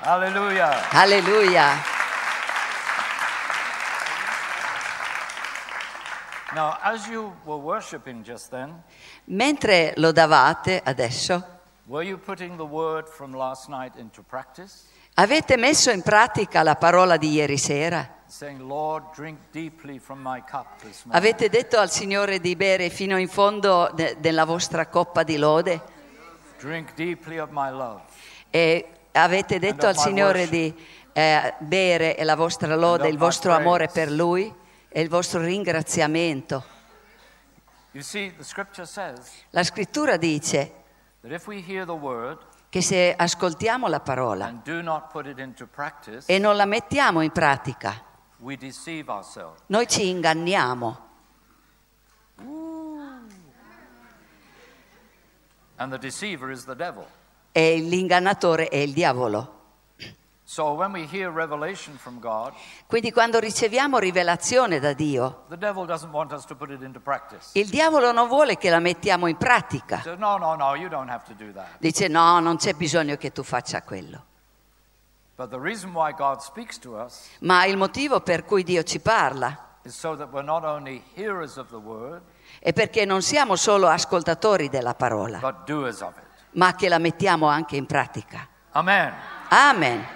Hallelujah. Alleluia. Now, as you were worshiping just then, Mentre lodavate adesso, were you putting the word from last night into practice? avete messo in pratica la parola di ieri sera? Saying, Lord, drink deeply from my cup this morning. Avete detto al Signore di bere fino in fondo della vostra coppa di lode? Drink deeply of my love. E avete detto al Signore di bere la vostra lode, il vostro amore per Lui e il vostro ringraziamento. You see, the scripture says La scrittura dice that if we hear the word che se ascoltiamo la parola and do not put it into practice, e non la mettiamo in pratica, we deceive ourselves. noi ci inganniamo. And the deceiver is the devil. E l'ingannatore è il diavolo. So when we hear revelation from God, Quindi quando riceviamo rivelazione da Dio, the devil doesn't want us to put it into practice. il diavolo non vuole che la mettiamo in He pratica. says, no, you don't have to do that. Dice no, non c'è bisogno che tu faccia quello. But the reason why God speaks to us Ma il motivo per cui Dio ci parla is so that we're not only hearers of the word, è perché non siamo solo ascoltatori della parola, but doers of it. ma che la mettiamo anche in pratica. Amen. Amen.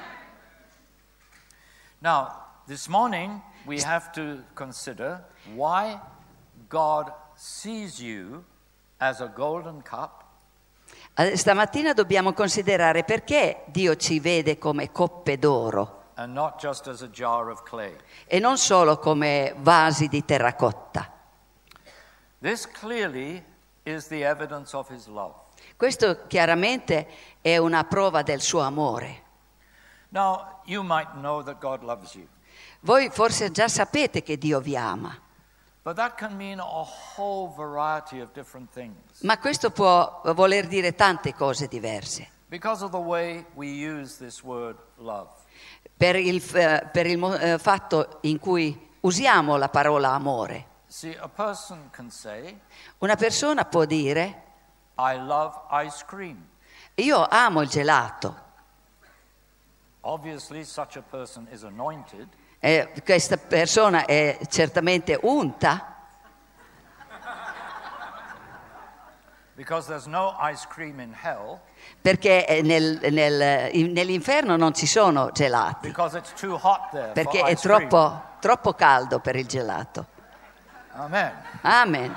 Now, this morning we have to consider why God sees you as a golden cup Stamattina dobbiamo considerare perché Dio ci vede come coppe d'oro and not just as a jar of clay. e non solo come vasi di terracotta. This clearly is the evidence of his love. Questo chiaramente è una prova del suo amore. Now, you might know that God loves you, Voi forse già sapete che Dio vi ama, but that can mean a whole variety of different things ma questo può voler dire tante cose diverse. because of the way we use this word love. Per il fatto in cui usiamo la parola amore. See, a person can say, Una persona può dire, I love ice cream. io amo il gelato. Obviously, such a person is anointed, Questa persona è certamente unta, because there's no ice cream in hell, perché nell'inferno non ci sono gelati, because it's too hot there perché for è ice cream. troppo caldo per il gelato. Amen. Amen.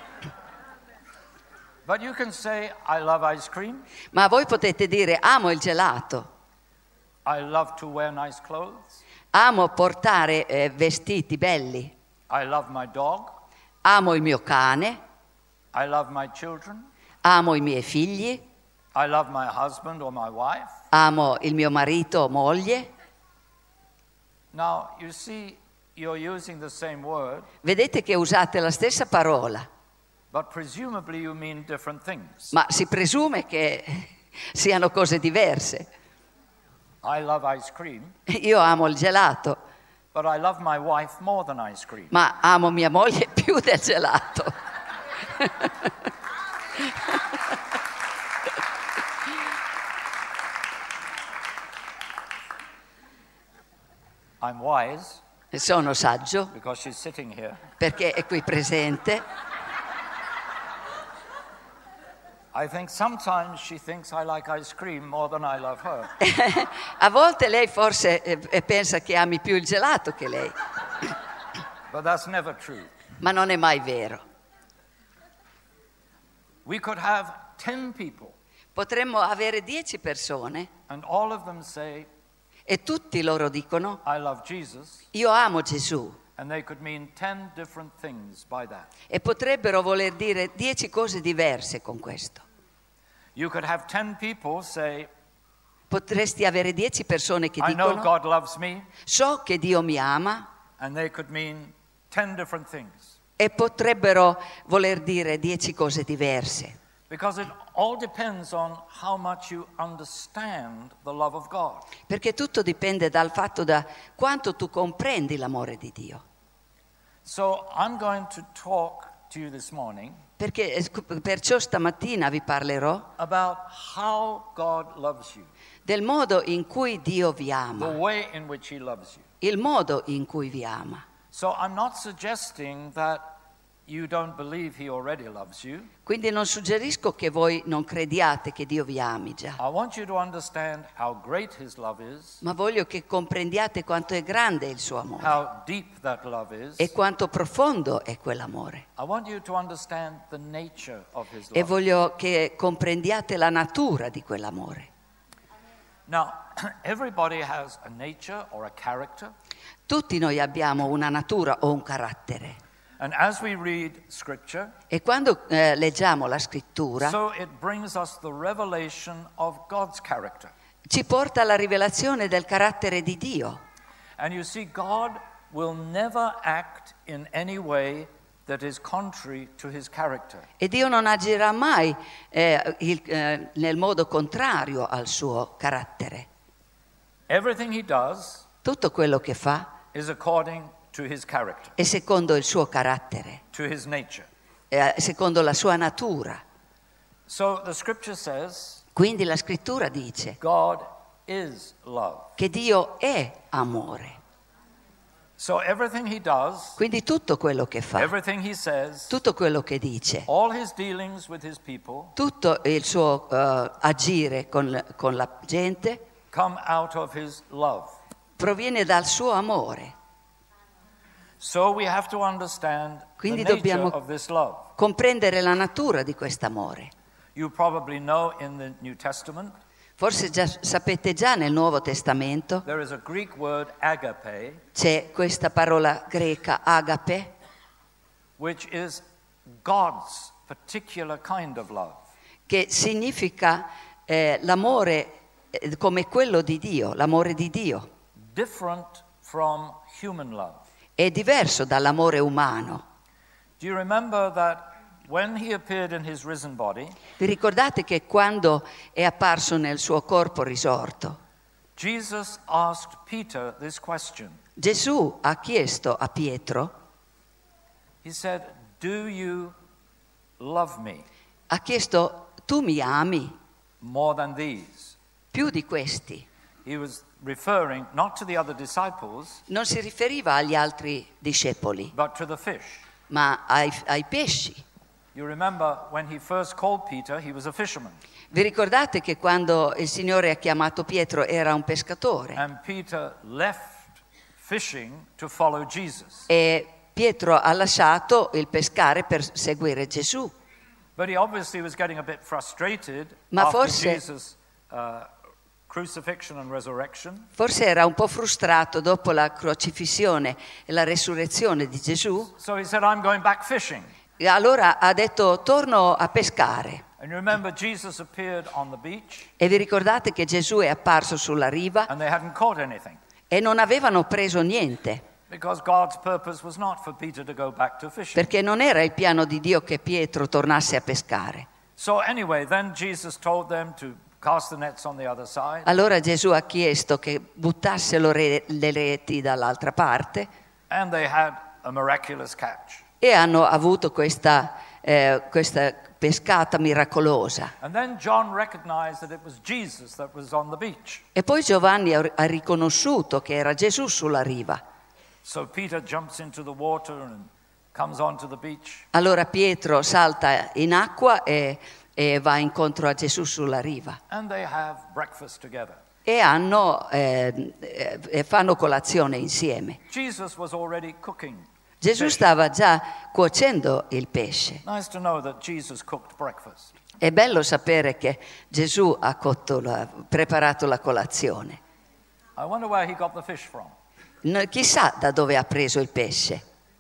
But you can say, I love ice cream. Ma voi potete dire, amo il gelato, I love to wear nice clothes. amo portare vestiti belli, I love my dog. amo il mio cane, I love my children. amo i miei figli, I love my husband or my wife. amo il mio marito o moglie. Now, you see, you're using the same word, Vedete che usate la stessa parola, but presumably you mean different things. ma si presume che siano cose diverse. I love ice cream, Io amo il gelato, but I love my wife more than ice cream. ma amo mia moglie più del gelato. I'm wise Sono saggio because she's sitting here. perché è qui presente. I think sometimes she thinks I like ice cream more than I love her. A volte lei forse pensa che ami più il gelato che lei, But that's never true. ma non è mai vero. We could have 10 people Potremmo avere 10 persone and all of them say, e tutti loro dicono I love Jesus, io amo Gesù and they could mean 10 different things by that. e potrebbero voler dire 10 cose diverse con questo. You could have 10 people say, Potresti avere 10 persone che I know dicono God loves me, so che Dio mi ama and they could mean 10 different things. e potrebbero voler dire 10 cose diverse. Because it all depends on how much you understand the love of God. Perché tutto dipende dal fatto da quanto tu comprendi l'amore di Dio. So I'm going to talk to you this morning perciò stamattina vi parlerò about how God loves you, del modo in cui Dio vi the ama, way in which He loves you. il modo in cui vi ama. So I'm not suggesting that you don't believe He already loves you. Quindi non suggerisco che voi non crediate che Dio vi ami già, I want you to understand how great His love is, ma voglio che comprendiate quanto è grande il suo amore how deep that love is. e quanto profondo è quell'amore. I want you to understand the nature of His E love. voglio che comprendiate la natura di quell'amore. Now, everybody has a nature or a character, Tutti noi abbiamo una natura o un carattere. and as we read Scripture, E quando leggiamo la scrittura so it brings us the revelation of God's character. ci porta alla rivelazione del carattere di Dio. And you see, God will never act in any way that is contrary to His character. E Dio non agirà mai nel modo contrario al suo carattere. Everything He does Tutto quello che fa is according to His character, è secondo il suo carattere, to His nature. secondo la sua natura. So the Scripture says Quindi la scrittura dice God is love. che Dio è amore. So everything He does, Quindi tutto quello che fa, everything He says, tutto quello che dice, all His dealings with His people tutto il suo agire con la gente come out of His love. proviene dal suo amore. So we have to understand the Quindi nature dobbiamo of this love. comprendere la natura di quest'amore. You probably know in the New Testament Forse già sapete già nel Nuovo Testamento there is a Greek word agape, c'è questa parola greca agape, which is God's particular kind of love. che significa l'amore come quello di Dio, l'amore di Dio. Different from human love. È diverso dall'amore umano. Do you remember that when He appeared in His risen body, Vi ricordate che quando è apparso nel suo corpo risorto, Jesus asked Peter this question. Gesù ha chiesto a Pietro, He said, "Do you love me ha chiesto, tu mi ami more than these?" più di questi? He was referring not to the other disciples, Non si riferiva agli altri discepoli, but to the fish. ma ai pesci. You remember when He first called Peter, he was a fisherman. Vi ricordate che quando il Signore ha chiamato Pietro era un pescatore And Peter left fishing to follow Jesus. e Pietro ha lasciato il pescare per seguire Gesù. But he obviously was getting a bit frustrated Ma after forse- Jesus' crucifixion and resurrection. Forse era un po' frustrato dopo la crocifissione e la resurrezione di Gesù. So he said, "I'm going back fishing." E allora ha detto torno a pescare. And you remember Jesus appeared on the beach E vi ricordate che Gesù è apparso sulla riva and they hadn't caught anything e non avevano preso niente, because God's purpose was not for Peter to go back to fishing. perché non era il piano di Dio che Pietro tornasse a pescare. So anyway, then Jesus told them to cast the nets on the other side. Allora Gesù ha chiesto che buttassero le reti dall'altra parte And they had a miraculous catch. e hanno avuto questa pescata miracolosa. And then John recognized that it was Jesus that was on the beach. E poi Giovanni ha riconosciuto che era Gesù sulla riva. So Peter jumps into the water and comes onto the beach. Allora Pietro salta in acqua e va incontro a Gesù sulla riva And they have breakfast together. e fanno colazione insieme. Jesus was already cooking. Gesù stava già cuocendo il pesce. Nice to know that Jesus cooked breakfast. È bello sapere che Gesù ha preparato la colazione. I wonder where he got the fish from. Chissà da dove ha preso il pesce.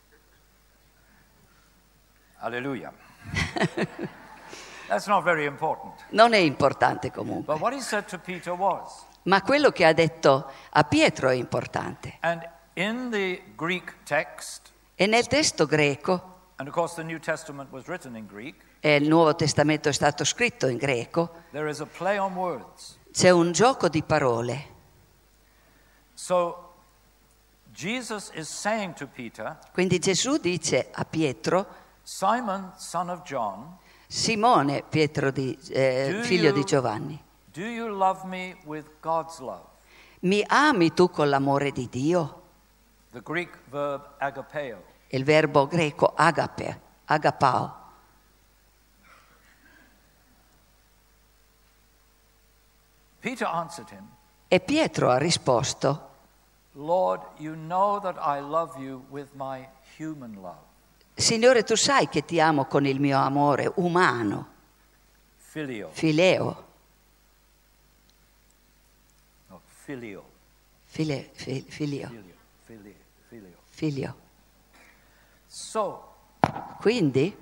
Hallelujah. That's not very important. Non è importante comunque. But what he said to Peter was, Ma quello che ha detto a Pietro è importante. and in the Greek text, E nel testo greco, and of course the New Testament was written in Greek, e il Nuovo Testamento è stato scritto in greco, there is a play on words. c'è un gioco di parole. So Jesus is saying to Peter, Quindi Gesù dice a Pietro, Simon, son of John, Simone, figlio di Giovanni, do you love me with God's love? mi ami tu con l'amore di Dio? The Greek verb agapeo. Il verbo greco agapao. Peter answered him, E Pietro ha risposto: Lord, you know that I love you with my human love. Signore, tu sai che ti amo con il mio amore umano, Filio. fileo. No, filio. Filio. Filio. Filio. Filio. Figlio. So, Quindi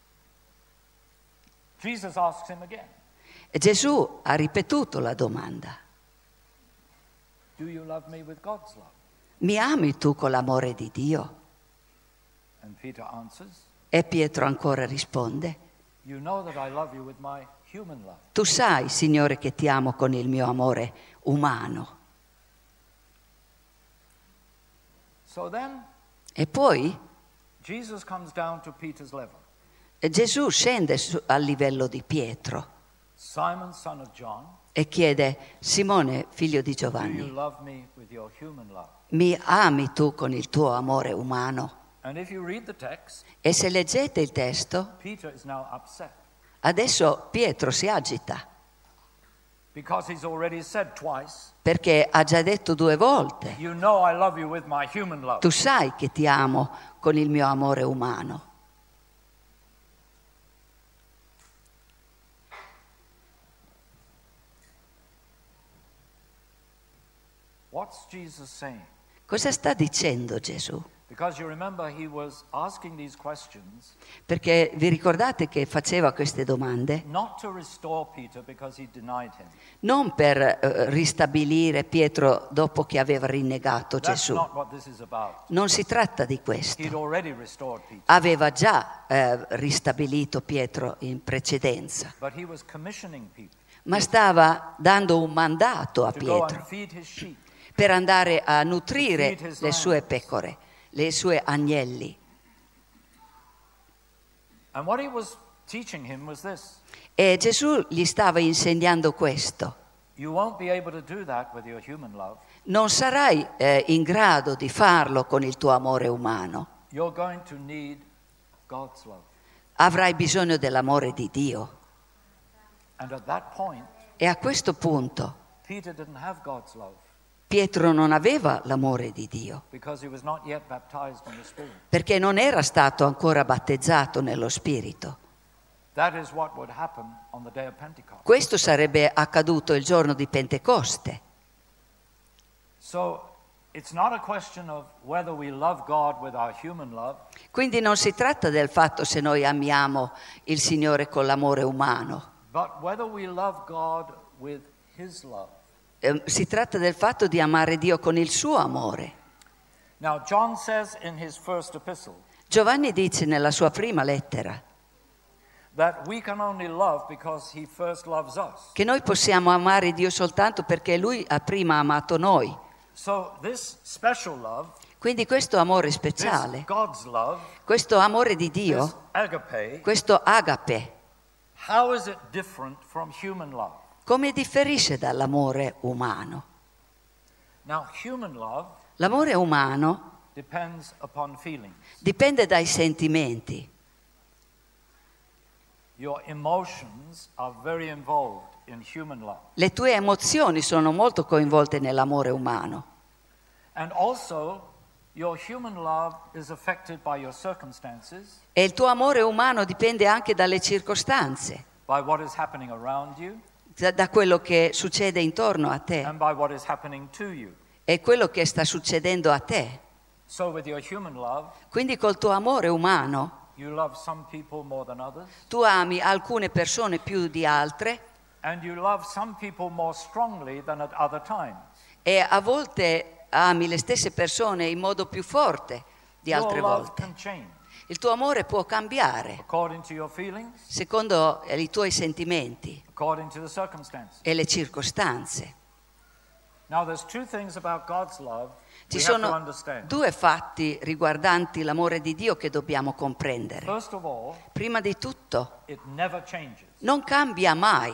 Jesus asks him again, Gesù ha ripetuto la domanda: do you love me with God's love? mi ami tu con l'amore di Dio? And Peter answers, E Pietro ancora risponde: you know that I love you with my human love. tu sai, Signore, che ti amo con il mio amore umano. So then, E poi Jesus comes down to Peter's level. Gesù scende al livello di Pietro Simon, son of John, e chiede: Simone, figlio di do you Giovanni, love me with your human love? mi ami tu con il tuo amore umano? And if you read the text, E se leggete il testo, Peter is now upset adesso Pietro si agita because he's already said twice, perché ha già detto 2 volte: you know I love you with my human love. tu sai che ti amo con il mio amore umano. What's Jesus saying? Cosa sta dicendo Gesù? Because you remember he was asking these questions Perché vi ricordate che faceva queste domande not to restore Peter because he denied him. non per ristabilire Pietro dopo che aveva rinnegato That's Gesù. not what this is about. Non si tratta di He'd questo. already restored Peter, Aveva già ristabilito Pietro in precedenza, but he was commissioning Peter ma stava dando un mandato a to go and Pietro feed his sheep. per andare a nutrire le sue pecore, le sue agnelli. And what he was teaching him was this: E Gesù gli stava insegnando questo: you won't be able to do that with your human love. non sarai in grado di farlo con il tuo amore umano, You're going to need God's love. avrai bisogno dell'amore di Dio. And at that point, E a questo punto Peter didn't have God's love Pietro non aveva l'amore di Dio, because he was not yet baptized in the Spirit. perché non era stato ancora battezzato nello Spirito. That is what would happen on the day of Pentecost. Questo sarebbe accaduto il giorno di Pentecoste. So it's not a question of whether we love God with our human love, Quindi non si tratta del fatto se noi amiamo il Signore con l'amore umano, but whether we love God with His love. Si tratta del fatto di amare Dio con il suo amore. Now, John says in his first epistle Giovanni dice nella sua prima lettera that we can only love because He first loves us. che noi possiamo amare Dio soltanto perché Lui ha prima amato noi. So this special love, Quindi questo amore this speciale, God's love, questo amore di this Dio, agape, questo agape, how is it different from human love? come differisce dall'amore umano? Now, human love L'amore umano depends upon feelings. dipende dai sentimenti. Your emotions are very involved in human love. Le tue emozioni sono molto coinvolte nell'amore umano. And also, your human love is affected by your circumstances, E il tuo amore umano dipende anche dalle circostanze, by what is happening around you, da quello che succede intorno a te and by what is happening to you. e quello che sta succedendo a te. So with your human love, Quindi col tuo amore umano you love some people more than others, tu ami alcune persone più di altre and you love some people more strongly than at other times. e a volte ami le stesse persone in modo più forte di Your altre love volte. can change Il tuo amore può cambiare according to your feelings, secondo i tuoi sentimenti according to the circumstances. e le circostanze. Now there's two things about God's love Ci we have to sono understand. due fatti riguardanti l'amore di Dio che dobbiamo comprendere. First of all, Prima di tutto, it never changes. non cambia mai.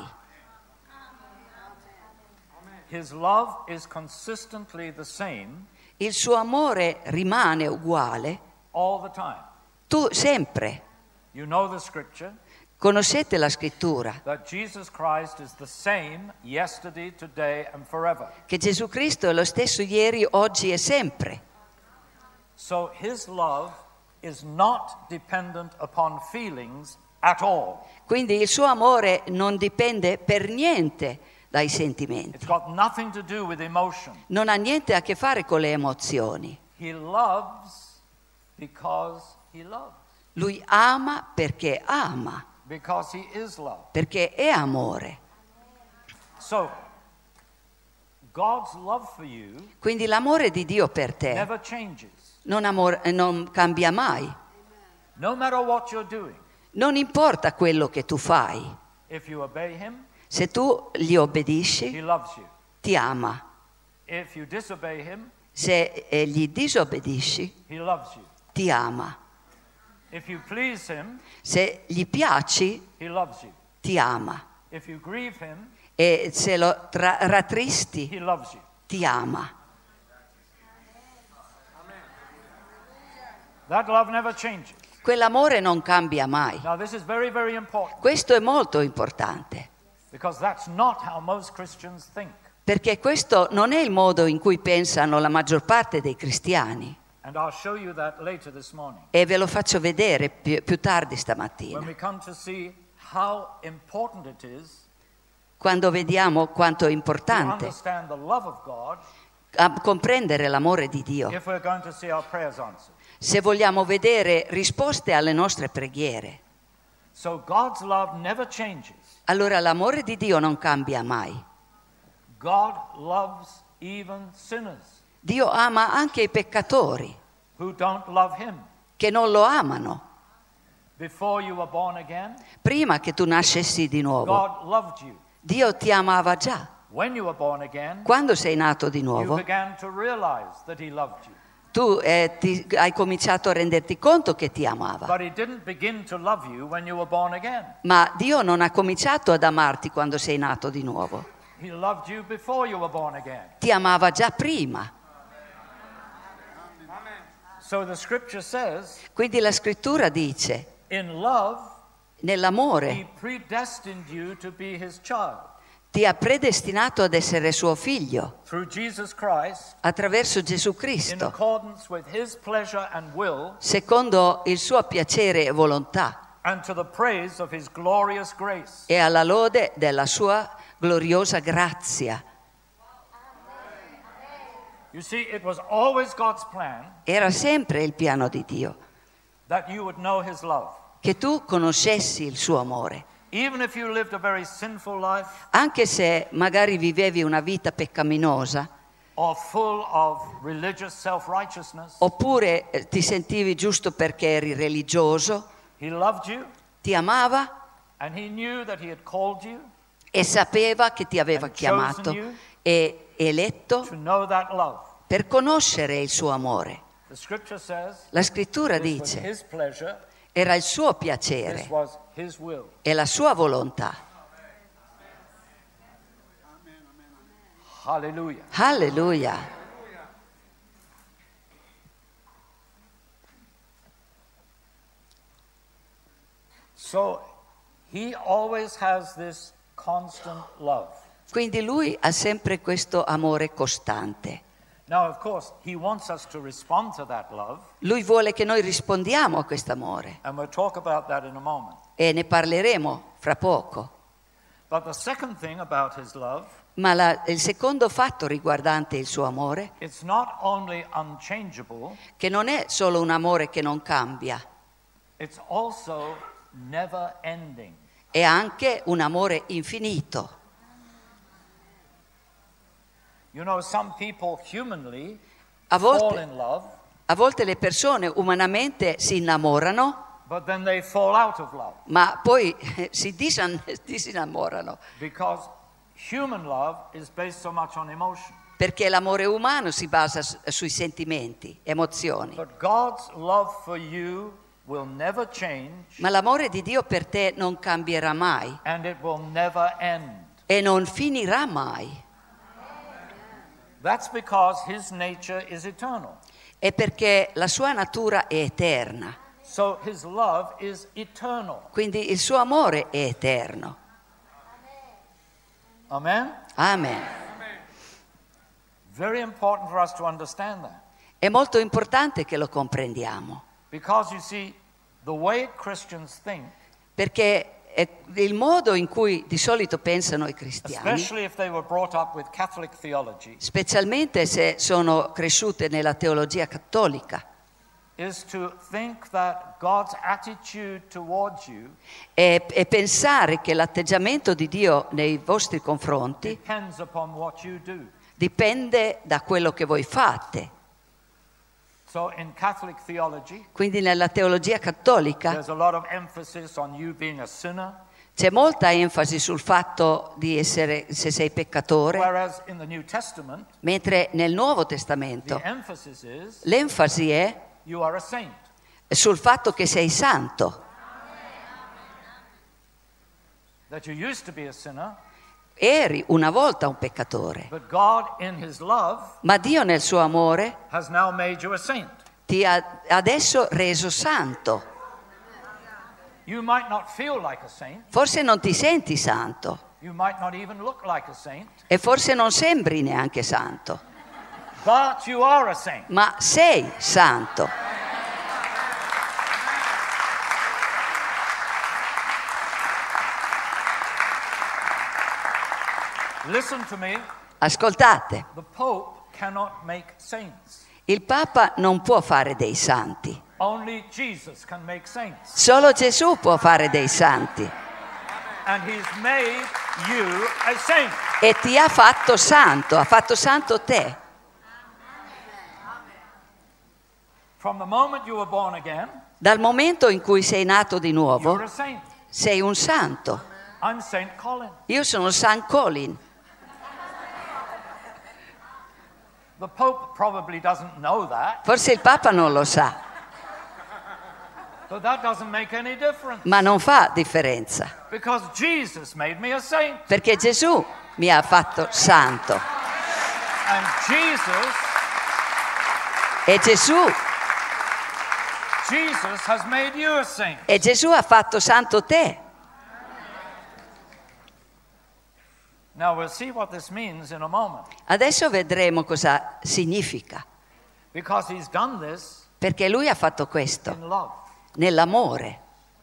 His love is consistently the same Il suo amore rimane uguale all the time. sempre. You know the scripture Conoscete la scrittura that Jesus Christ is the same yesterday, today and forever. che Gesù Cristo è lo stesso ieri, oggi e sempre. So his love is not dependent upon feelings at all. Quindi il suo amore non dipende per niente dai sentimenti. It's got nothing to do with emotion. Non ha niente a che fare con le emozioni. He loves because he loves. Lui ama, Because he is love. perché è amore. So, God's love for you Quindi l'amore di Dio per te never changes. non cambia mai. No matter what you're doing. Non importa quello che tu fai. If you obey him, Se tu gli he obbedisci, loves you. ti ama. If you disobey him, Se gli disobbedisci, he loves you. ti ama. If you please him, Se gli piaci, he loves you. ti ama. If you grieve him, E se lo rattristi, he loves you. ti ama. That love never changes. Quell'amore non cambia mai. Now this is very, very important Questo è molto importante, because that's not how most Christians think. perché questo non è il modo in cui pensano la maggior parte dei cristiani. And I'll show you that later this morning. E ve lo faccio vedere più tardi When stamattina, we come to see how important it is quando vediamo quanto è to importante understand the love of God comprendere l'amore di Dio, if we're going to see our prayers answered. se vogliamo vedere risposte alle nostre preghiere. So God's love never changes. Allora l'amore di Dio non cambia mai. God loves even sinners Dio ama anche i peccatori who don't love him. che non lo amano. Before you were born again, Prima che tu nascessi di nuovo, God loved you. Dio ti amava già. When you were born again, Quando sei nato di you nuovo, began to realize that he loved you. tu hai cominciato a renderti conto che ti amava. But he didn't begin to love you when you were born again. Ma Dio non ha cominciato ad amarti quando sei nato di nuovo. He loved you before you were born again. Ti amava già prima. So the scripture says, Quindi la scrittura dice, in love, he nell'amore predestined you to be his child. ti ha predestinato ad essere suo figlio Through Jesus Christ, attraverso Gesù in Cristo, accordance with his pleasure and will, secondo il suo piacere e volontà and to the praise of his glorious grace. e alla lode della sua gloriosa grazia. You see, it was always God's plan Era sempre il piano di Dio that you would know his love. che tu conoscessi il suo amore. Even if you lived a very sinful life Anche se magari vivevi una vita peccaminosa, or full of religious self-righteousness, oppure ti sentivi giusto perché eri religioso, he loved you ti amava and he knew that he had called you e sapeva che ti aveva And chiamato chosen you e eletto to know that love. per conoscere il suo amore. The scripture says La scrittura this was dice, his pleasure, era il suo this piacere was his will. e la sua volontà. Hallelujah. Alleluia. So he always has this constant love. Quindi lui ha sempre questo amore costante. Now, of course, he wants us to respond to that love, Lui vuole che noi rispondiamo a questo amore and we'll talk about that in a moment. e ne parleremo fra poco. But the second thing about his love, Ma il secondo fatto riguardante il suo amore, it's not only unchangeable, che non è solo un amore che non cambia, it's also never ending. è anche un amore infinito. You know, some people humanly A fall volte, in love, a volte le persone umanamente si innamorano, but then they fall out of love ma poi si disinnamorano, because human love is based so much on emotion. Perché l'amore umano si basa sui sentimenti, emozioni. But God's love for you will never change, Ma l'amore di Dio per te non cambierà mai and it will never end. e non finirà mai. That's because his nature is eternal. È perché la sua natura è eterna. So his love is eternal. Quindi il suo amore è eterno. Amen? Amen. Very important for us to understand that. È molto importante che lo comprendiamo, Because you see, the way Christians think, perché è il modo in cui di solito pensano i cristiani, especially if they were brought up with Catholic theology, specialmente se sono cresciute nella teologia cattolica, is to think that God's attitude towards you è pensare che l'atteggiamento di Dio nei vostri confronti depends upon what you do. dipende da quello che voi fate. So in Catholic theology, Quindi nella teologia cattolica there's a lot of emphasis on you being a sinner, c'è molta enfasi sul fatto di essere, se sei peccatore, whereas in the New Testament, mentre nel Nuovo the Testamento emphasis is l'enfasi è you are a saint. sul fatto che sei santo. That you used to be a sinner, Eri una volta un peccatore, but God in his love ma Dio nel suo amore has now made you a saint. ti ha adesso reso santo. You might not feel like a saint, Forse non ti senti santo you might not even look like a saint, e forse non sembri neanche santo, but you are a saint. ma sei santo. Listen to me, Ascoltate, the Pope cannot make saints. il Papa non può fare dei santi, Only Jesus can make saints. solo Gesù può fare dei santi And he's made you a saint. e ti ha fatto santo te. From the moment you were born again, Dal momento in cui sei nato di you're nuovo, a saint. sei un santo. I'm Saint Colin. Io sono San Colin. The Pope probably doesn't know that, Forse il Papa non lo sa, but that doesn't make any difference. ma non fa differenza, Because Jesus made me a saint. perché Gesù mi ha fatto santo. And Jesus has made you a saint. E Gesù ha fatto santo te. Now we'll see what this means in a moment. Adesso vedremo cosa significa, Because he's done this perché lui ha fatto questo in love. nell'amore.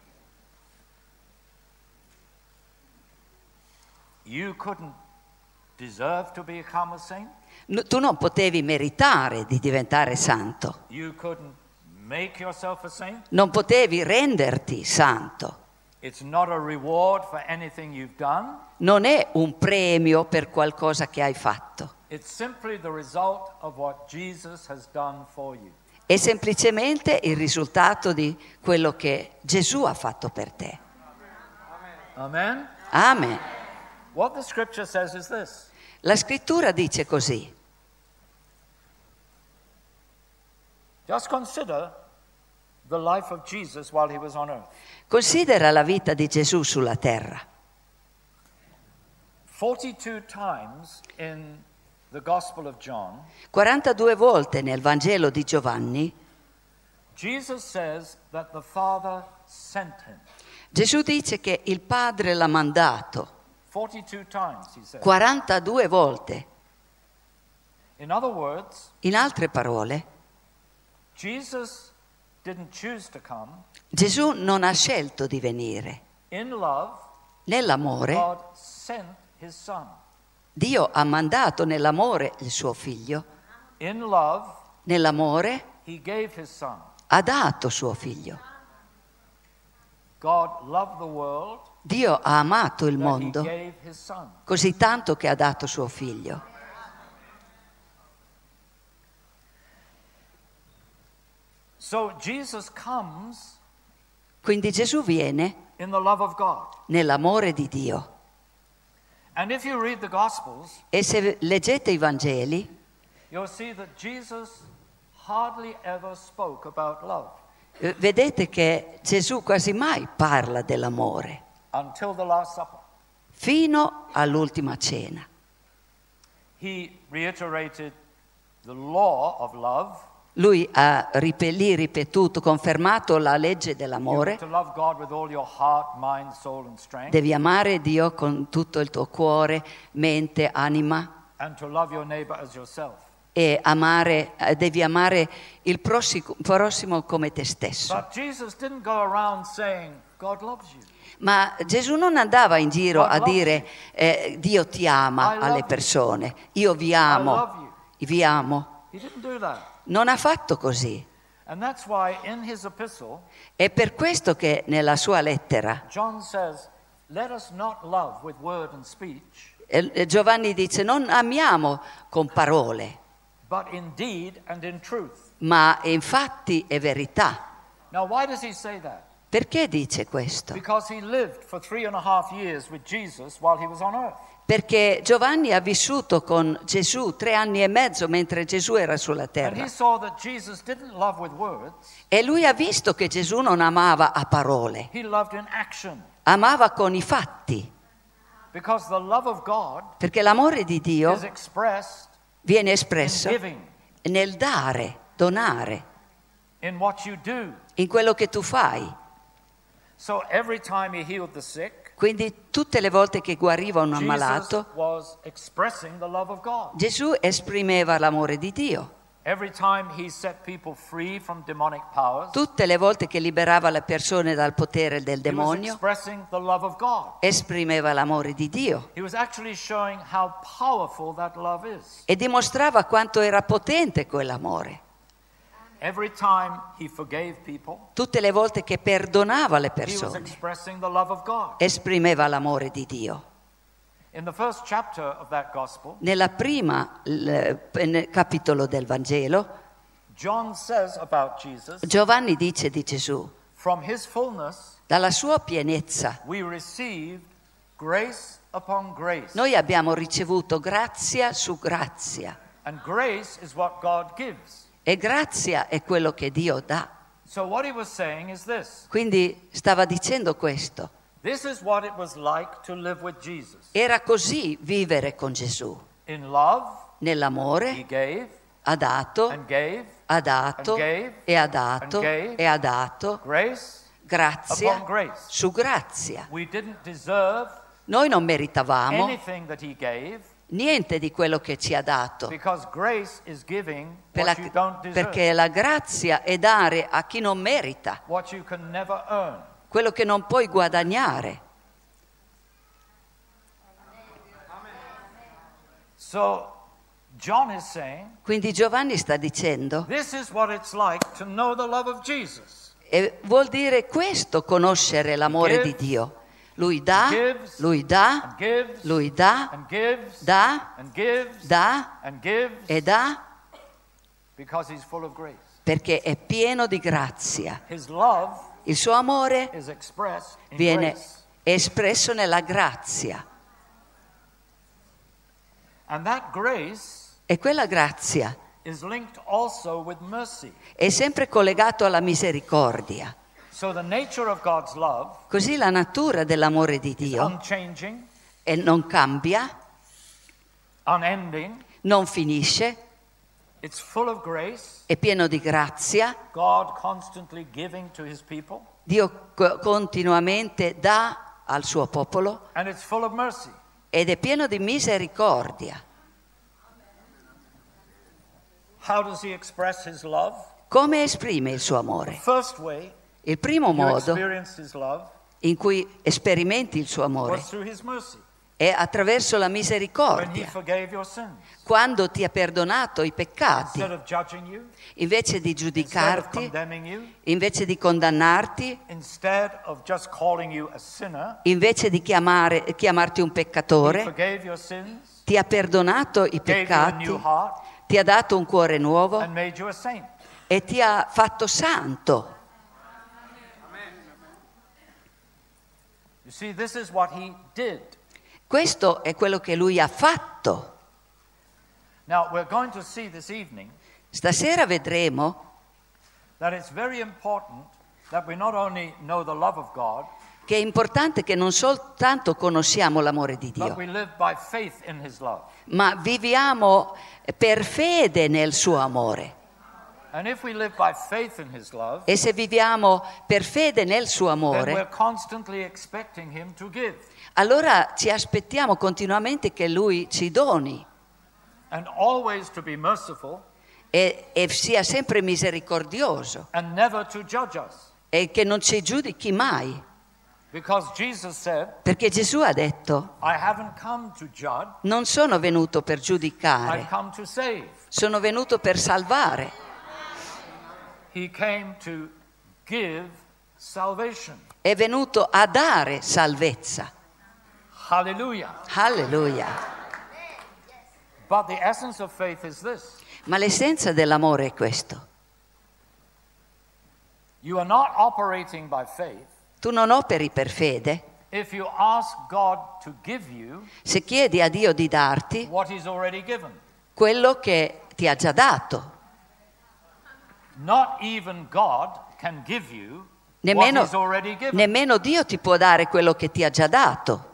You couldn't deserve to become a saint. Tu non potevi meritare di diventare santo, You couldn't make yourself a saint. non potevi renderti santo. It's not a reward for anything you've done. Non è un premio per qualcosa che hai fatto, It's simply the result of what Jesus has done for you. è semplicemente il risultato di quello che Gesù ha fatto per te. Amen? Amen. What the scripture says is this. La scrittura dice così. Just consider the life of Jesus while he was on earth. Considera la vita di Gesù sulla terra. 42 times in the Gospel of John, 42 volte nel Vangelo di Giovanni Jesus says that the Father sent him. Gesù dice che il Padre l'ha mandato. 42 times, he says. 42 volte. In other words, In altre parole, Jesus didn't choose to come. Gesù non ha scelto di venire. In love, Nell'amore, God sent his Son. Dio ha mandato nell'amore il suo figlio. In love, Nell'amore he gave his Son. ha dato suo figlio. God loved the world Dio ha amato il that he mondo gave his Son. così tanto che ha dato suo figlio. So Jesus comes Quindi Gesù viene in the love of God. nell'amore di Dio. And if you read the Gospels, E se leggete i Vangeli, you'll see that Jesus hardly ever spoke about love vedete che Gesù quasi mai parla dell'amore, until the Last Supper. fino all'ultima cena. He reiterated the law of love. Lui ha lì ripetuto, confermato la legge dell'amore. To love God with all your heart, mind, soul and strength. Devi amare Dio con tutto il tuo cuore, mente, anima. And to love your neighbor as yourself. E devi amare il prossimo come te stesso. But Jesus didn't go around saying, God loves you. Ma Gesù non andava in giro a dire Dio ti ama alle persone, io vi amo, vi amo. He didn't do that. Non ha fatto così. And that's why in his epistle, È per questo che nella sua lettera John says, let us not love with word and speech, Giovanni dice non amiamo con parole, but in deed and in truth. ma in fatti e verità. Now, why does he say that? Perché dice questo? Because he lived for 3.5 years with Jesus while he was on earth. Perché Giovanni ha vissuto con Gesù 3 anni e mezzo mentre Gesù era sulla And terra. he saw that Jesus didn't love with words, E lui ha visto che Gesù non amava a parole, he loved in action. amava con i fatti. Because the love of God Perché l'amore di Dio is expressed viene in espresso giving, nel dare, donare, in what you do. in quello che tu fai. So every time he healed the sick, Quindi tutte le volte che guariva un Jesus ammalato, was expressing the love of God. Gesù esprimeva l'amore di Dio. Every time he set people free from demonic powers, Tutte le volte che liberava le persone dal potere del he was demonio, expressing the love of God. esprimeva l'amore di Dio He was actually showing how powerful that love is. e dimostrava quanto era potente quell'amore. Every time he forgave people, Tutte le volte che perdonava le he was persone, expressing the love of God. esprimeva l'amore di Dio. In the first chapter of that gospel, Nel capitolo del Vangelo, John says about Jesus, Giovanni dice di Gesù, from his fullness dalla sua pienezza we received grace upon grace. noi abbiamo ricevuto grazia su grazia. And grace is what God gives. E grazia è quello che Dio dà. So what he was saying is this. Quindi stava dicendo questo. This is what it was like to live with Jesus. Era così vivere con Gesù. In love, Nell'amore he gave ha dato, and gave ha dato and gave e ha dato and gave e ha dato grace grazia upon grace. su grazia. We didn't deserve Noi non meritavamo anything that he gave niente di quello che ci ha dato, because grace is giving what you don't deserve, perché la grazia è dare a chi non merita, what you can never earn. quello che non puoi guadagnare. So John is saying, Quindi Giovanni sta dicendo, this is what it's like to know the love of Jesus. e vuol dire questo, conoscere l'amore di Dio. Lui dà, lui dà, And gives lui dà, and gives dà, and gives dà and gives e dà because he's full of grace. perché è pieno di grazia. His love Il suo amore is expressed in viene grace. espresso nella grazia And that grace e quella grazia is linked also with mercy. è sempre collegato alla misericordia. So the nature of God's love Così la natura dell'amore di is Dio unchanging, e non cambia, unending, non finisce, it's full of grace, è pieno di grazia. God constantly giving to his people, Dio continuamente dà al suo popolo and it's full of mercy. ed è pieno di misericordia. How does he express his love? Come esprime il suo amore? First way Il primo you modo experienced his love in cui sperimenti il suo amore was through his mercy. è attraverso la When he misericordia. forgave your sins. Quando ti ha perdonato i peccati, Instead of judging you, invece di instead of giudicarti, condemning you, invece di condannarti, instead of just calling you a sinner, invece di chiamarti un he peccatore, forgave your sins, ti ha perdonato i gave you a new peccati, heart, ti ha dato un cuore nuovo and made you a saint. e ti ha fatto santo. You see, this is what he did. Questo è quello che lui ha fatto. Now, we're going to see this evening Stasera vedremo that it's very important that we not only know the love of God, che è importante che non soltanto conosciamo l'amore di but Dio, we live by faith in His love. ma viviamo per fede nel suo amore. And if we live by faith in His love, E se viviamo per fede nel suo then we're amore, constantly expecting Him to give. allora ci aspettiamo continuamente che lui ci doni And always to be merciful e sia sempre misericordioso and never to judge us. e che non ci giudichi mai. Because Jesus said, Perché Gesù ha detto: I haven't come to judge, non sono venuto per I've giudicare, come to save. sono venuto per salvare. He came to give salvation. È venuto a dare salvezza. Hallelujah. Alleluia. But the essence of faith is this. Ma l'essenza dell'amore è questo. You are not operating by faith Tu non operi per fede if you ask God to give you se chiedi a Dio di darti what He's already given. quello che ti ha già dato. Not even God can give you what He's already given. Nemmeno Dio ti può dare quello che ti ha già dato.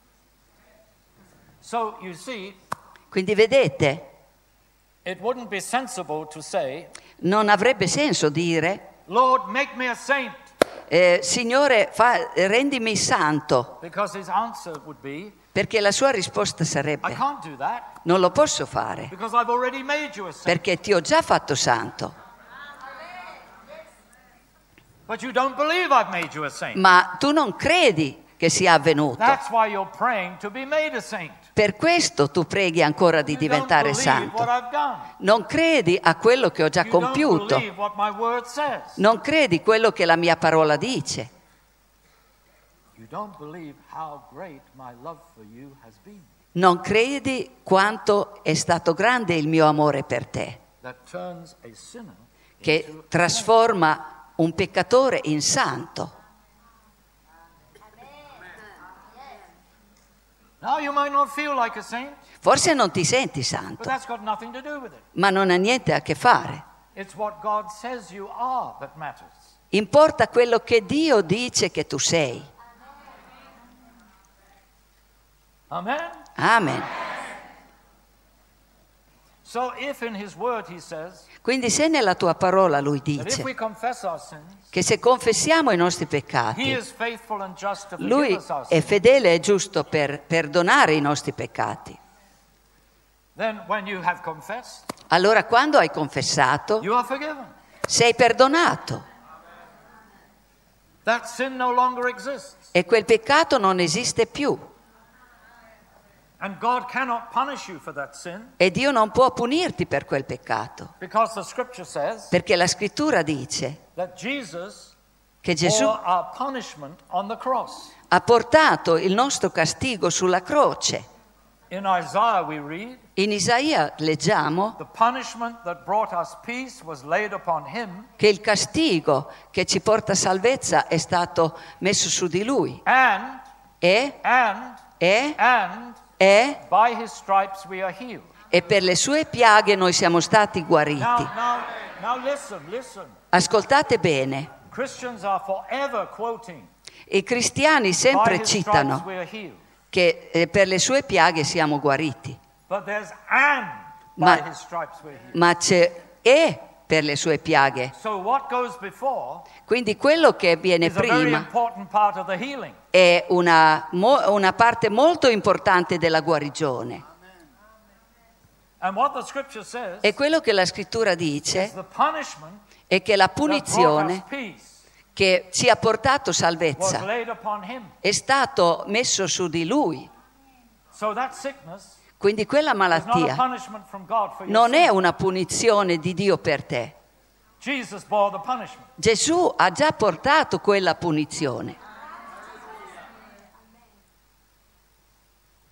So you see, Quindi vedete, it wouldn't be sensible to say, non avrebbe senso dire Lord, make me a saint. Signore, rendimi santo, Because His answer would be, perché la sua risposta I sarebbe: can't do that non lo posso fare, because I've already made you a saint. perché ti ho già fatto santo. But you don't believe I've made you a saint. Ma tu non credi che sia avvenuto. That's why you're praying to be made a saint. Per questo tu preghi ancora di You don't diventare believe santo. what I've done. Non credi a quello che ho già You don't compiuto. believe what my word says. Non credi quello che la mia parola dice. You don't believe how great my love for you has been. Non credi quanto è stato grande il mio amore per te, That turns a sinner che into trasforma un peccatore in santo. Now you might not feel like a saint, Forse non ti senti but santo, that's got nothing to do with it. ma non ha niente a che fare. It's what God says you are that matters. Importa quello che Dio dice che tu sei. Amen? Amen. So if in His word He says Quindi se nella tua parola Lui that if we dice confess our sins, che se confessiamo i nostri He peccati, is faithful and just to forgive Lui us our è sins, fedele e giusto per perdonare i nostri peccati. then when you have confessed, Allora quando hai confessato, you are forgiven. sei perdonato That sin no longer exists. e quel peccato non esiste più. And God cannot punish you for that sin E Dio non può punirti per quel peccato, because the scripture says perché la scrittura dice that Jesus che Gesù bore our punishment on the cross. ha portato il nostro castigo sulla croce. In Isaiah we read, In Isaia leggiamo the punishment that brought us peace was laid upon Him, che il castigo che ci porta salvezza è stato messo su di Lui and e by His stripes we are healed. per le sue piaghe noi siamo stati guariti. Now listen. Ascoltate bene, Christians are forever quoting, i cristiani by sempre His stripes citano we are healed. che per le sue piaghe siamo guariti, But there's and Ma- by His stripes we're healed. ma c'è e per le sue piaghe. So what goes before Quindi quello che viene is a very prima important part of the healing. è una parte molto importante della guarigione. And what the scripture says E quello che la scrittura is dice the punishment è che la that brought us punizione peace che ci ha portato was salvezza laid upon Him. è stato messo su di Lui. So that sickness Quindi quella is not a malattia punishment from God for your non è sin. una punizione di Dio per te. Jesus bore the punishment. Gesù ha già portato quella punizione.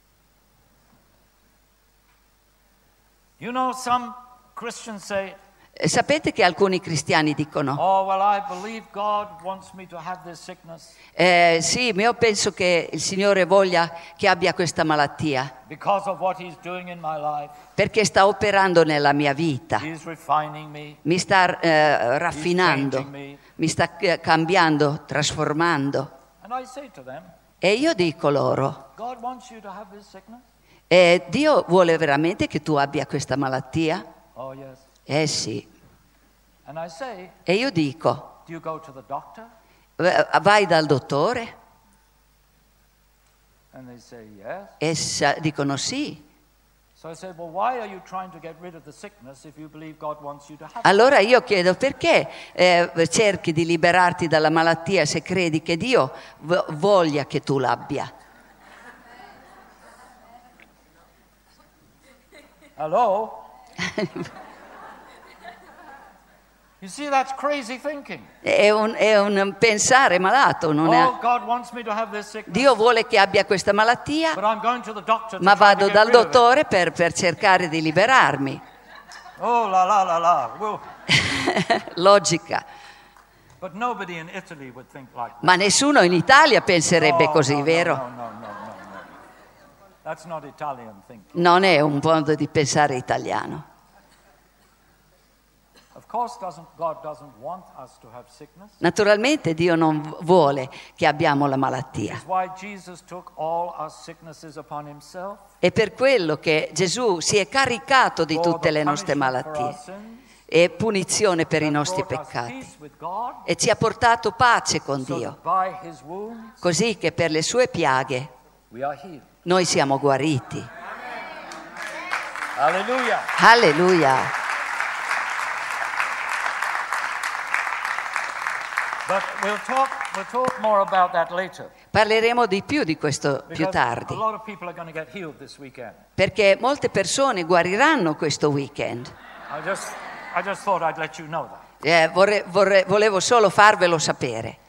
You know, some Christians say, Sapete che alcuni cristiani dicono, oh, well, I believe God wants me to have this sickness sì, ma io penso che il Signore voglia che abbia questa malattia, because of what He's doing in my life. perché sta operando nella mia vita, He's refining me. mi sta raffinando, mi sta cambiando, trasformando. And I say to them, E io dico loro, God wants you to have this sickness? Dio vuole veramente che tu abbia questa malattia? Oh, yes. Sì. And I say, E io dico, do you go to the doctor? vai dal dottore? And they say, yes. E dicono sì. So I say, well, why are you trying to get rid of the sickness if you believe God wants you to have it? Allora io chiedo, perché cerchi di liberarti dalla malattia se credi che Dio voglia che tu l'abbia? Hello? You see, that's crazy thinking. È un pensare malato, non è? Oh, God wants me to have this sickness, Dio vuole che abbia questa malattia, but I'm going to the doctor to ma try vado to get dal rid of it. dottore per cercare di liberarmi. Oh, la la la la. Well, Logica. but nobody in Italy would think like that. Ma nessuno in Italia penserebbe Oh, così, no, vero? No. That's not Italian thinking. Non è un modo di pensare italiano. Of course, God doesn't want us to have sickness. Naturalmente Dio non vuole che abbiamo la malattia. That's why Jesus took all our sicknesses upon himself. È per quello che Gesù si è caricato di tutte le nostre malattie e punizione per i nostri peccati e ci ha portato pace con Dio, così che per le sue piaghe noi siamo guariti. Alleluia. Alleluia. But we'll talk more about that later. Parleremo di più di questo più Because tardi, a lot of people are going to get healed this weekend. perché molte persone guariranno questo weekend. I just thought I'd let you know that. Volevo solo farvelo sapere.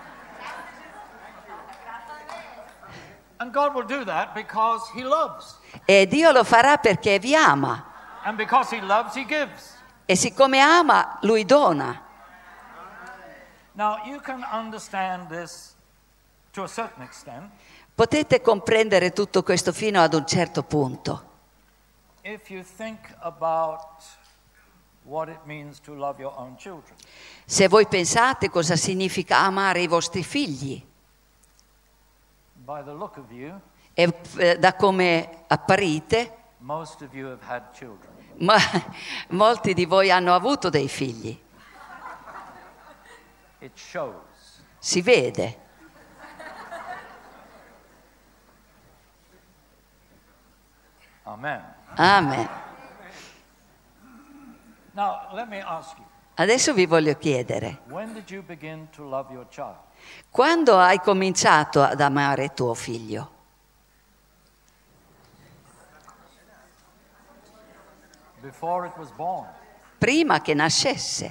And God will do that because he loves. E Dio lo farà perché vi ama. And because he loves, he gives. E siccome ama, Lui dona. Now, you can understand this to a certain extent Potete comprendere tutto questo fino ad un certo punto, if you think about what it means to love your own children. se voi pensate cosa significa amare i vostri figli. By the look of you, E da come apparite, most of you have had children. ma molti di voi hanno avuto dei figli. It shows. Si vede. Amen. Amen. Now, let me ask you, Adesso vi voglio chiedere, when did you begin to love your child? quando hai cominciato ad amare tuo figlio? Before it was born. Prima che nascesse,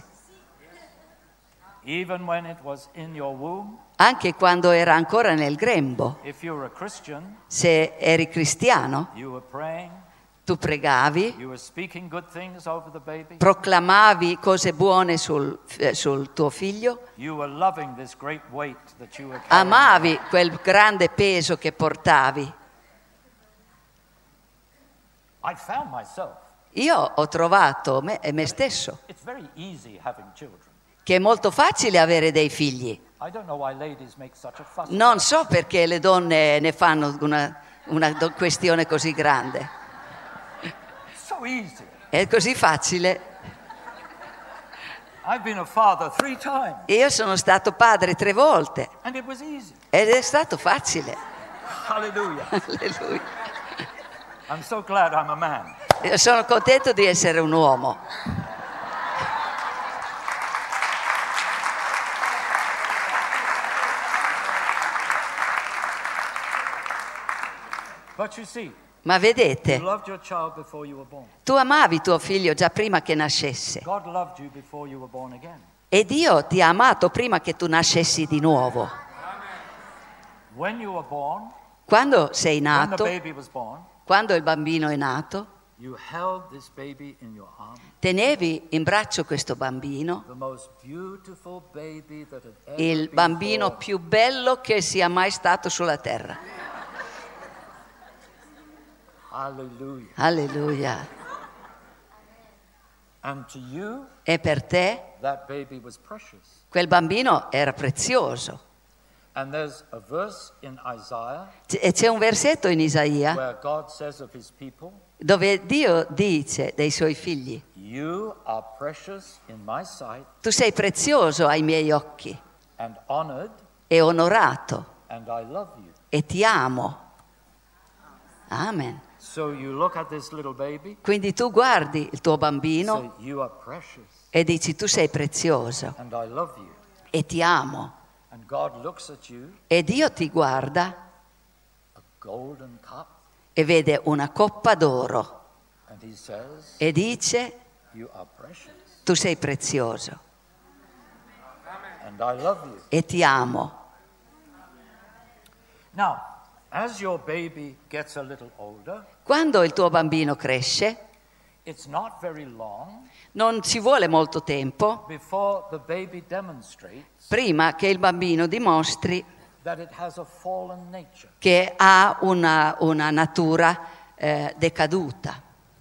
Even when it was in your womb. anche quando era ancora nel grembo. If you were a Christian, Se eri cristiano, you were praying, tu pregavi, you were speaking good things over the baby, proclamavi cose buone sul tuo figlio, you were loving this great weight that you were carrying. amavi quel grande peso che portavi. I found myself. Io ho trovato me stesso It's very easy having children. che è molto facile avere dei figli. I don't know why ladies make such a fuss. Non so perché le donne ne fanno una questione così grande. It's so easy. È così facile. I've been a father 3 times Io sono stato padre 3 volte and it was easy. ed è stato facile. Hallelujah. Alleluia. I'm so glad I'm a man. Io sono contento di essere un uomo. But you see, Ma vedete, you loved your child before you were born. tu amavi tuo figlio già prima che nascesse God loved you before you were born again. e Dio ti ha amato prima che tu nascessi di nuovo. When you were born, Quando sei when the nato, baby was born, quando il bambino è nato, You held this baby in your arms. Tenevi in braccio questo bambino, The most beautiful baby that had ever il been bambino born. più bello che sia mai stato sulla terra. Hallelujah. Alleluia. And to you, E per te that baby was precious. quel bambino era prezioso. And there's a verse in Isaiah E c'è un versetto in Isaia where God says of his people, dove Dio dice dei suoi figli: you are precious in my sight tu sei prezioso ai miei occhi and honored, e onorato and I love you. e ti amo. Amen. So you look at this little baby, Quindi tu guardi il tuo bambino say, you are precious e dici: tu sei prezioso and I love you. e ti amo. And God looks at you, E Dio ti guarda a golden cup, e vede una coppa d'oro and he says, e dice: you are precious tu sei prezioso and I love you. e ti amo. Now, as your baby gets a little older, Quando il tuo bambino cresce, it's not very long non ci vuole molto tempo before the baby demonstrates prima che il bambino dimostri that it has a fallen nature. che ha una natura decaduta,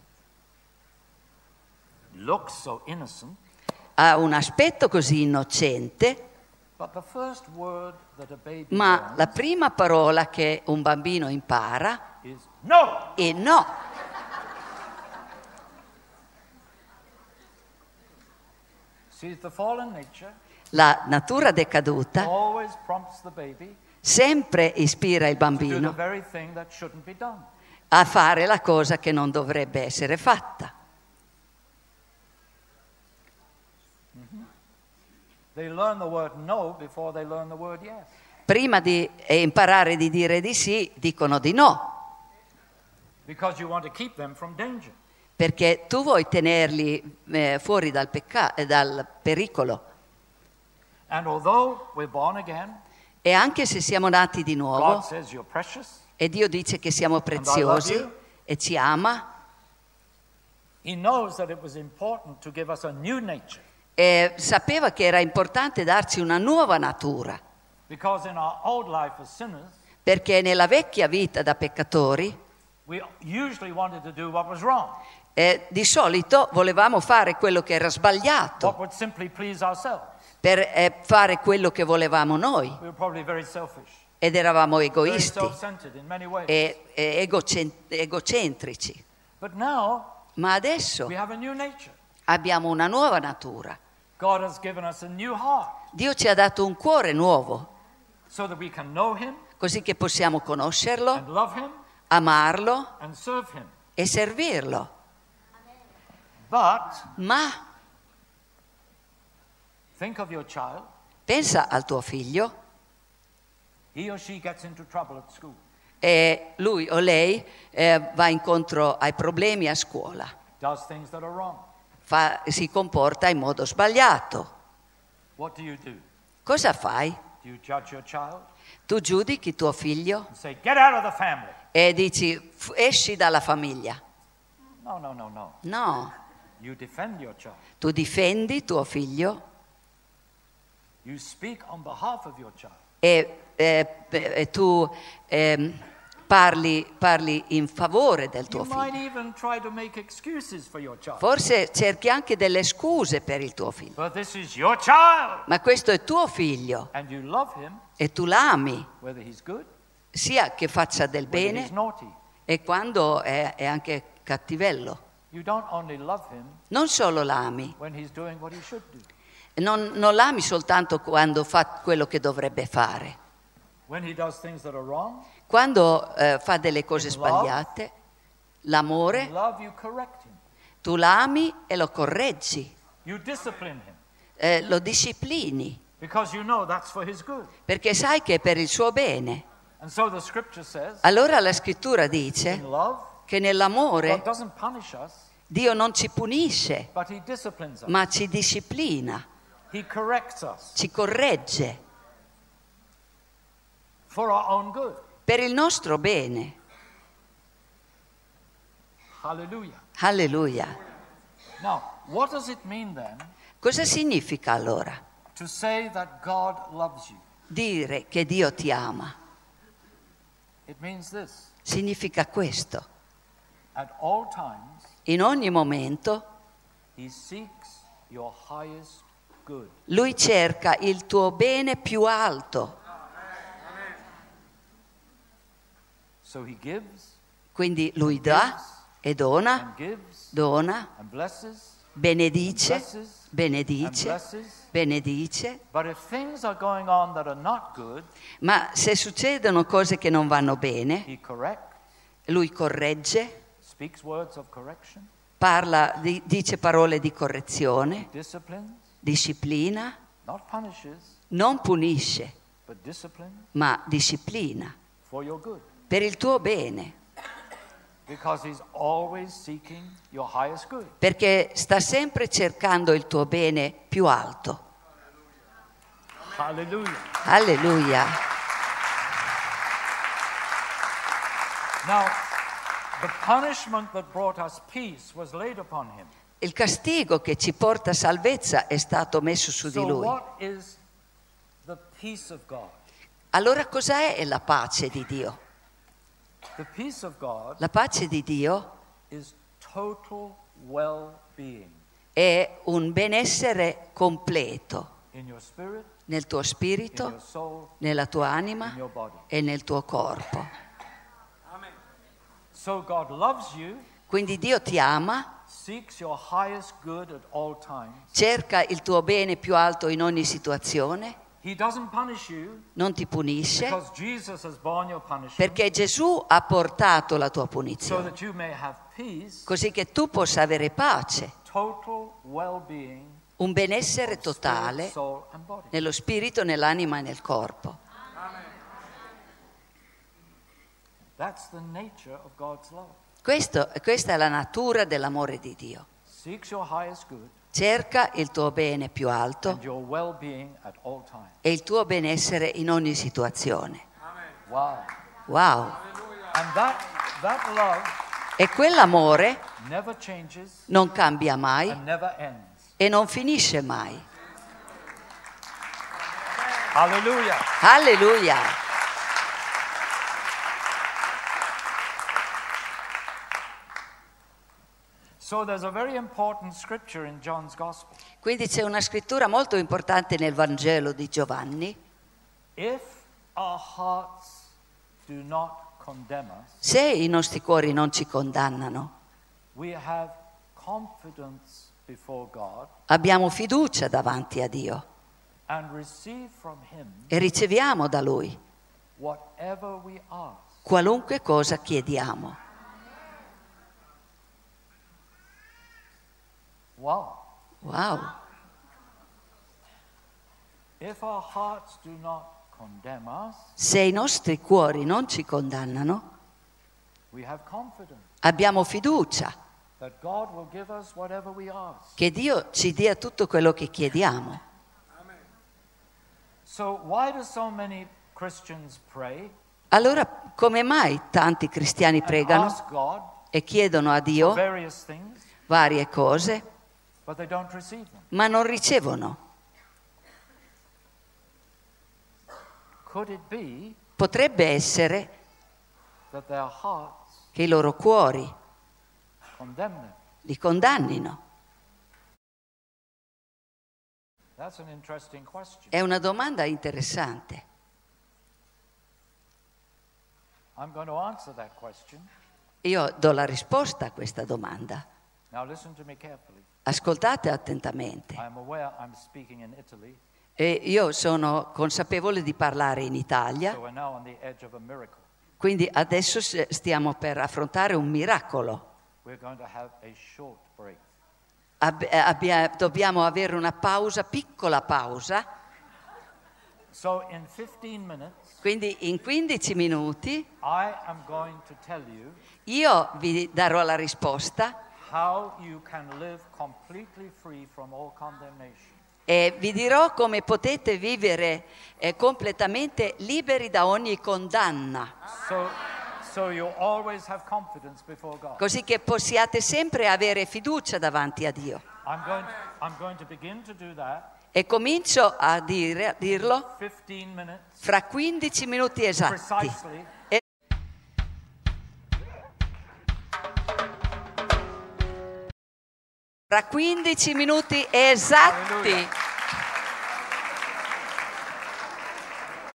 Looks so innocent, ha un aspetto così innocente, but the first word that a baby ma learns la prima parola che un bambino impara is no. è no. See, the fallen nature La natura decaduta always prompts the baby sempre ispira il to do the bambino very thing that shouldn't be done. a fare la cosa che non dovrebbe essere fatta. They learn the word no before they learn the word yes. Prima di imparare di dire di sì, dicono di no, Because you want to keep them from danger. perché tu vuoi tenerli fuori dal pericolo. And although we're born again, E anche se siamo nati di God nuovo says you're precious. e Dio dice che siamo preziosi you. e ci ama, He knows that it was important to give us a new nature. e sapeva che era importante darci una nuova natura, Because in our old life as sinners, perché nella vecchia vita da peccatori we usually wanted to do what was wrong, di solito volevamo fare quello che era what sbagliato would simply please ourselves. per fare quello che volevamo noi, We were probably very selfish, ed eravamo very egoisti self-centered in many ways. e egocentrici. But now Ma adesso we have a new nature. abbiamo una nuova natura. God has given us a new heart Dio ci ha dato un cuore nuovo, so that we can know Him così che possiamo conoscerlo, and love Him amarlo and serve Him. e servirlo. But Ma think of your child. pensa al tuo figlio He or she gets into trouble at school. e lui o lei va incontro ai problemi a scuola, Does things that are wrong. si comporta in modo sbagliato. What do? Cosa fai? Do you judge your child Tu giudichi tuo figlio and say, get out of the family? e dici: esci dalla famiglia. No, no, no, no. No, You defend your child. tu difendi tuo figlio You speak on behalf of your child. e tu parli in favore del tuo You might figlio. even try to make excuses for your child. Forse cerchi anche delle scuse per il tuo figlio, But this is your child. ma questo è tuo figlio And you love him, e tu l'ami, whether he's good, sia che faccia del whether bene he's naughty. e quando è anche cattivello. You don't only love him Non solo l'ami, when he's doing what he should do. non l'ami soltanto quando fa quello che dovrebbe fare. When he does things that are wrong, Quando fa delle cose In love. sbagliate, l'amore, in love you correct him. tu l'ami e lo correggi, You discipline him lo disciplini, because you know that's for his good. perché sai che è per il suo bene. And so the scripture says, Allora la scrittura in dice love, che God nell'amore doesn't punish us, Dio non ci punisce, but he disciplines us. ma ci disciplina, He corrects us ci corregge for our own good. per il nostro bene. Hallelujah. Alleluia. Now, what does it mean then Cosa significa allora to say that God loves you? dire che Dio ti ama? It means this. Significa questo. At all times, In ogni momento He seeks your highest good. Lui cerca il tuo bene più alto. So He gives Quindi Lui dà e dona, and gives dona, and blesses, benedice, blesses and benedice, blesses. benedice. But if things are going on that are not good, Ma se succedono cose che non vanno bene, He corrects, Lui corregge, speaks words of correction, dice parole di correzione, disciplines, disciplina, not punishes, non punisce, but disciplines ma disciplina for your good. per il tuo bene, Because He's always seeking your highest good. perché sta sempre cercando il tuo bene più alto. Hallelujah. Alleluia. Now, the punishment that brought us peace was laid upon Him. Il castigo che ci porta salvezza è stato messo su di So Lui. what is the peace of God? Allora cos'è la pace di Dio? The peace of God La pace di Dio is total well-being è un benessere completo in your spirit, nel tuo in spirito, your soul, nella tua in anima your body. e nel tuo corpo. So God loves you, Quindi Dio ti ama, seeks your highest good at all times. cerca il tuo bene più alto in ogni situazione, He doesn't punish you non ti punisce, because Jesus has borne your punishment perché Gesù ha portato la tua so punizione, that you may have peace, così che tu possa avere pace, total well-being, un benessere spirit, totale soul, and body. nello spirito, nell'anima e nel corpo. That's the nature of God's love. Questa è la natura dell'amore di Dio. Seeks your highest good Cerca il tuo bene più alto and your well-being at all times. e il tuo benessere in ogni situazione. Wow. Wow! And that love E quell'amore never changes non cambia mai and never ends. e non finisce mai. Hallelujah. Alleluia! So there's a very important scripture in John's Gospel. Quindi c'è una scrittura molto importante nel Vangelo di Giovanni. If our hearts do not condemn us, Se i nostri cuori non ci condannano, we have confidence before God abbiamo fiducia davanti a Dio and receive from Him e riceviamo da Lui whatever we ask. qualunque cosa chiediamo. Wow. Wow! If our hearts do not condemn us, Se i nostri cuori non ci condannano, we have confidence abbiamo fiducia that God will give us whatever we ask. che Dio ci dia tutto quello che chiediamo. So why do so many Christians pray Allora, come mai tanti cristiani and pregano ask God e chiedono a Dio various things, varie cose, but they don't receive them? ma non ricevono? Could it be Potrebbe essere that their hearts che i loro cuori condemn them? li condannino? That's an interesting question. È una domanda interessante. I'm going to answer that question. Io do la risposta a questa domanda. Now listen to me carefully. Ascoltate attentamente. I am aware I'm speaking in Italy, E io sono consapevole di parlare in Italia, so we're now on the edge of a miracle. quindi adesso stiamo per affrontare un miracolo. We're going to have a short break. Dobbiamo avere una pausa, piccola pausa, So in 15 minutes, quindi in 15 minuti I am going to tell you io vi darò la risposta how you can live completely free from all condemnation. e vi dirò come potete vivere completamente liberi da ogni condanna. So you always have confidence before God. Così che possiate sempre avere fiducia davanti a Dio. I'm going to begin to do that. E comincio a dirlo 15 minutes. fra 15 minuti esatti. Precisely. Fra 15 minuti esatti. Hallelujah.